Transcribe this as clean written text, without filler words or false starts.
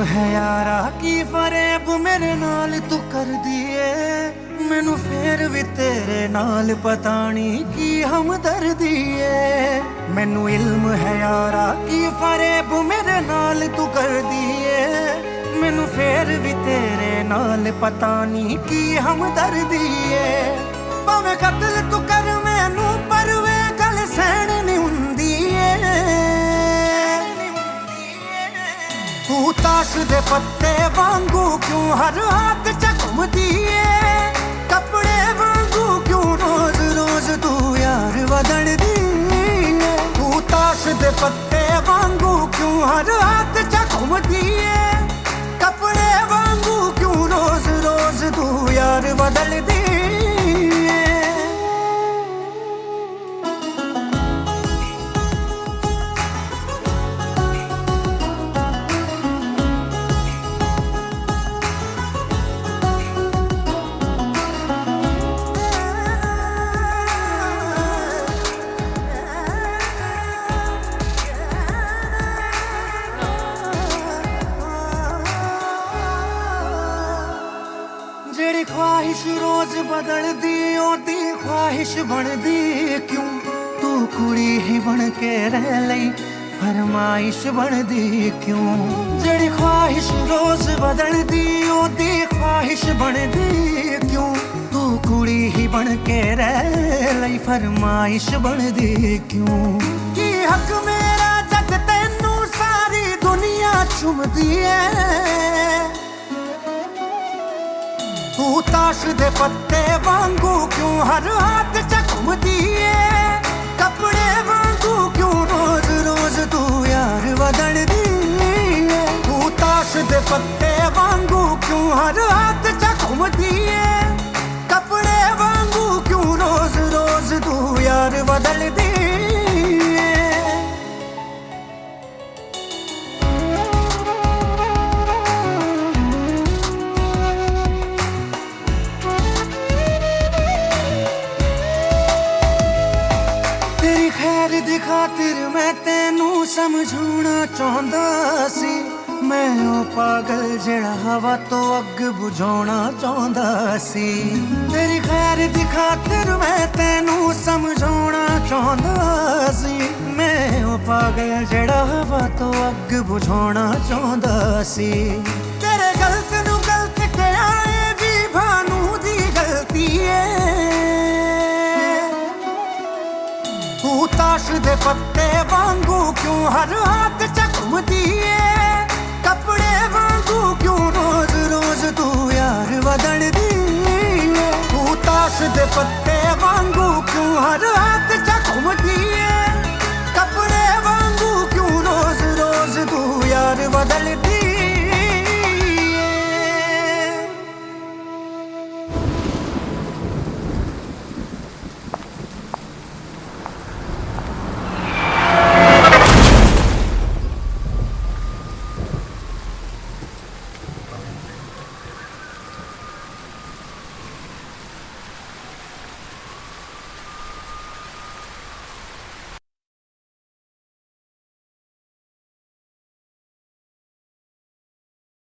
है यारा की फरेब मेरे नाल तू कर दिए मैनू फेर भी तेरे नाल पता नहीं की हमदर्दी है। मैनू इल्म है यारा की फरेब मेरे नाल तू कर दिए मैनू फेर भी तेरे नाल पता नहीं की हमदर्दी है। भावें कत्ल तू कर मैनू पर वे गल सहन नहीं हुंदी तू ताश दे पत्ते वांगू क्यों हर हाथ च घुमदी है कपड़े वांगू क्यों रोज रोज तू यार बदलदी है। तू ताश दे पत्ते वांगू क्यों हर हाथ च घुमदी है कपड़े वांगू क्यों रोज रोज तू यार बदलदी है। जेड़ी ख्वाहिश रोज बदलदी ओदी ख्वाहिश बनदी क्यों तू कुड़ी ही बन के रह लई फरमाइश बनदी क्यों। जेड़ी ख्वाहिश रोज बदलदी ओदी ख्वाहिश बनदी क्यों तू कुड़ी ही बन के रह लई फरमाइश बनदी क्यों। की हक मेरा जग तैनू सारी दुनिया चुमदी है तू ताश दे पत्ते वांगू क्यों हर हाथ च घुमदी है कपड़े वांगू क्यों रोज रोज तू यार बदलदी है। तू ताश दे पत्ते वांगू क्यों हर हाथ च घुमदी है कपड़े वांगू क्यों रोज रोज तू यार बदलदी है। दी खातिर मैं तेनू समझाना चाहता सी मैं ओ पागल जेड़ा हवा तो अग बुझाना चाहता सी। तेरी खैर दी खातिर मैं तेनू समझाना चाहता सी मैं ओ पागल जेड़ा हवा तो अग बुझाना चाहता सी। तेरे गलत नू गलत कहया ए भी भानू दी गलती है तू ताश दे पत्ते वांगू क्यों हर हाथ च घुमदी है